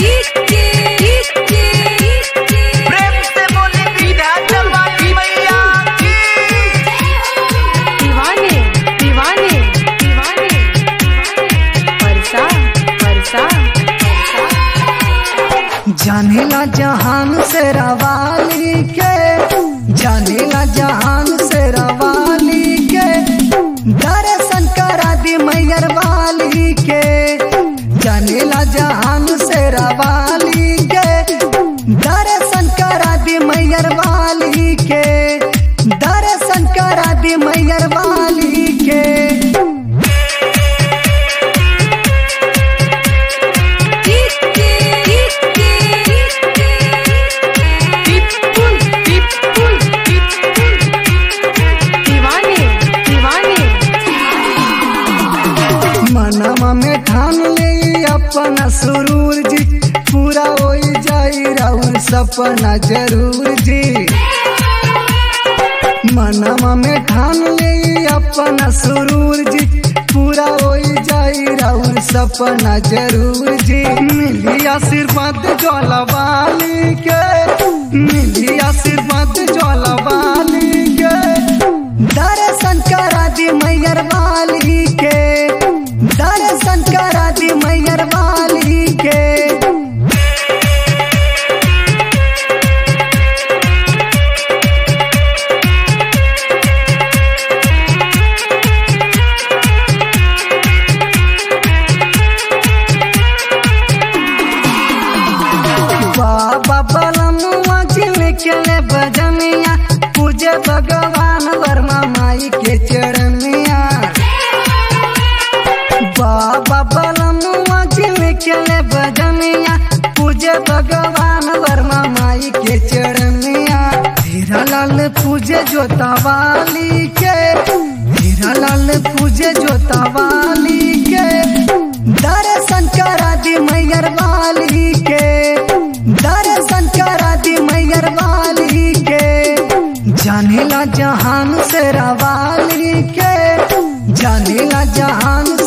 प्रेम से बोली विंध्याचल वाली मैया की। दीवाने दीवाने दीवाने परसा परसा जानेला जहान से रवाली के, जानेला जहान से रवाली के, दर्शन करा दी मैयर वाली के। जानेला जहान से रवाली के, दर्शन करा दी मैयर वाली के, दर्शन करा दी मैयर वाली के। मनवा में ठान ले अपना सुरूर जी, पूरा हो जाई राउर सपना जरूर जी। मनवा में ठान ले अपना सुरूर जी, पूरा हो जाई राउर सपना जरूर जी। मिली आशीर्वाद ज्वाला वाली के, मिली आशीर्वाद ज्वाला वाली के, दर्शन करा दी मैयर वाली के, दर्शन करा दी मैयर वाली के। बाबा बलमुआ जिनके बजनिया, पूजे भगवान वर्मा माई के चरणिया। बाबा बलमुआ जिनके बजनिया, पूजे भगवान वर्मा माई के चरणिया। हीरा लाल पूजे जोता वाली के, हीरा लाल पूजे जोता वाली के, दर्शन करा दी मैयर वाली के, दर्शन करा दी मैयर वाली के। जानेला जहान से रवाली के, जानेला जहान